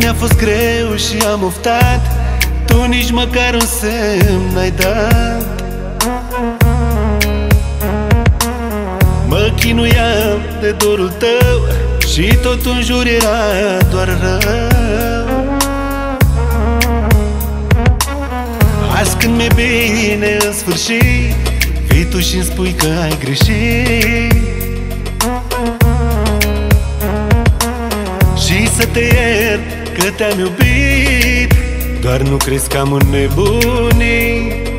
Mi-a fost greu și am oftat, tu nici măcar un semn n-ai dat. Mă chinuiam de dorul tău și tot în jur era doar rău. Azi când mi-e bine în sfârșit, vii tu și-mi spui că ai greșit. Și să te iert că te-am iubit, doar nu crezi că am înnebunit.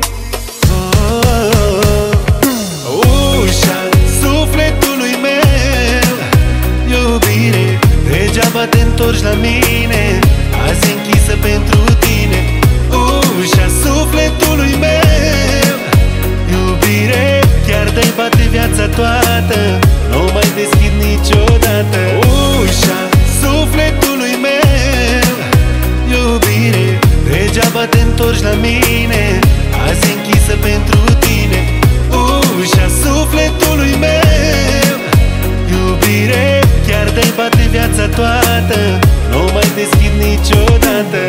Ușa sufletului meu, iubire, degeaba te întorci la mine, azi e închisă pentru tine. Ușa sufletului meu, iubire, chiar de-ai bate viața toată, nu mai deschid niciodată. Ușa sufletului meu, iubire, degeaba te întorci la mine, azi e închisă pentru tine. Ușa sufletului meu, iubire, chiar de-ai bate viața toată, nu mai deschid niciodată.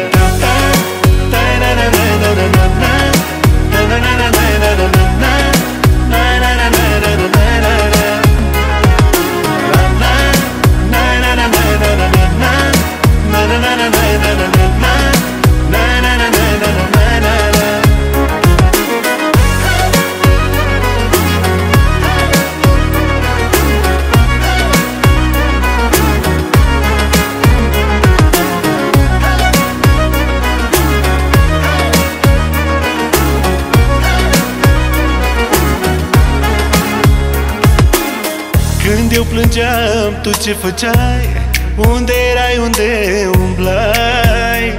Când eu plângeam, tu ce făceai? Unde erai, unde umblai?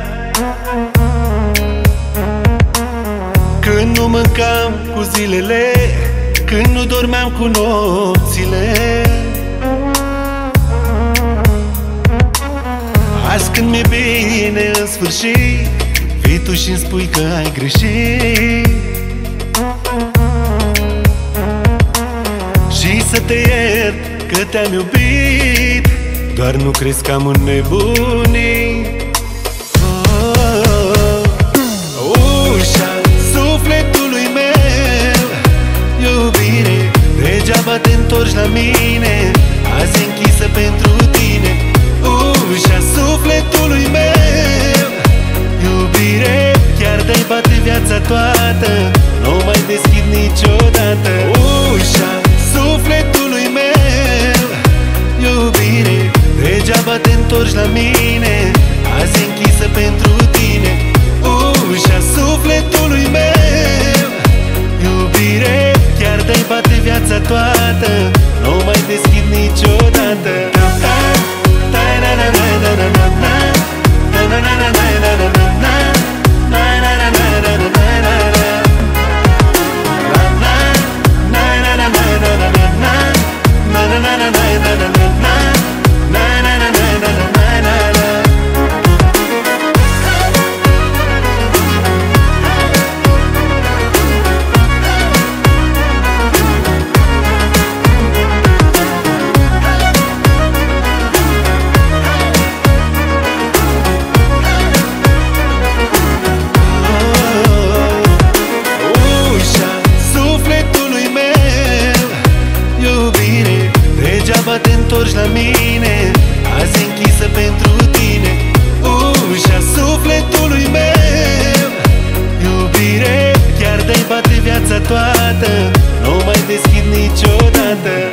Când nu mâncam cu zilele, când nu dormeam cu nopțile. Azi când mi-e bine în sfârșit, vii tu și-mi spui că ai greșit. Și să te iert că te-am iubit, doar nu crezi că am înnebunit. Ușa sufletului meu, iubire, degeaba te întorci la mine, azi e închisă pentru tine. Ușa sufletului meu, iubire, chiar de-ai bate viața toată, nu mai deschid niciodată. Ușa sufletului meu, iubire, degeaba te întorci la mine, azi e închisă pentru tine. Ușa sufletului meu, iubire, chiar de-ai bate viața toată, nu mai deschid niciodată. Degeaba te întorci la mine, azi e închisă pentru tine. Ușa sufletului meu, iubire, chiar de-ai bate viața toată, nu mai deschid niciodată.